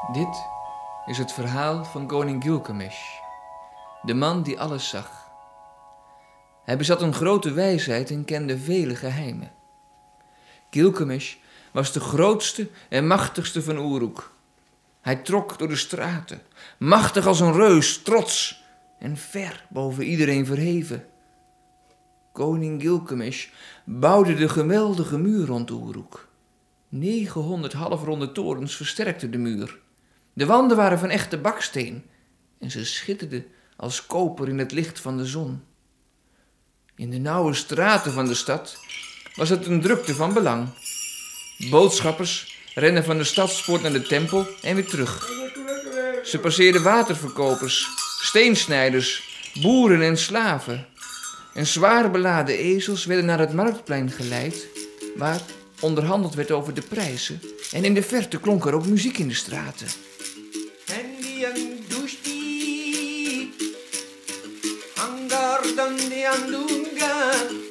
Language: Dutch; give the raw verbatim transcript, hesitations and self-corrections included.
Dit is het verhaal van koning Gilgamesh, de man die alles zag. Hij bezat een grote wijsheid en kende vele geheimen. Gilgamesh was de grootste en machtigste van Uruk. Hij trok door de straten, machtig als een reus, trots en ver boven iedereen verheven. Koning Gilgamesh bouwde de geweldige muur rond Uruk. negenhonderd halfronde torens versterkten de muur. De wanden waren van echte baksteen en ze schitterden als koper in het licht van de zon. In de nauwe straten van de stad was het een drukte van belang. Boodschappers renden van de stadspoort naar de tempel en weer terug. Ze passeerden waterverkopers, steensnijders, boeren en slaven. En zwaar beladen ezels werden naar het marktplein geleid, waar onderhandeld werd over de prijzen. En in de verte klonk er ook muziek in de straten. Hangar dan de andunga.